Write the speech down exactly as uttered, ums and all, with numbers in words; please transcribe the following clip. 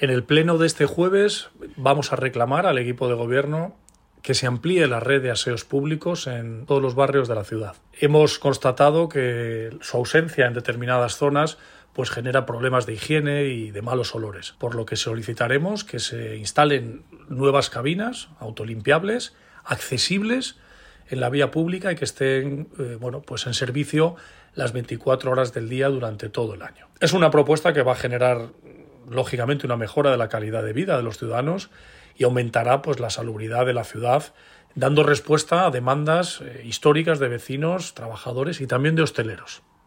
En el pleno de este jueves vamos a reclamar al equipo de gobierno que se amplíe la red de aseos públicos en todos los barrios de la ciudad. Hemos constatado que su ausencia en determinadas zonas pues genera problemas de higiene y de malos olores, por lo que solicitaremos que se instalen nuevas cabinas autolimpiables, accesibles en la vía pública y que estén eh, bueno, pues en servicio las veinticuatro horas del día durante todo el año. Es una propuesta que va a generar lógicamente una mejora de la calidad de vida de los ciudadanos y aumentará pues la salubridad de la ciudad, dando respuesta a demandas eh, históricas de vecinos, trabajadores y también de hosteleros.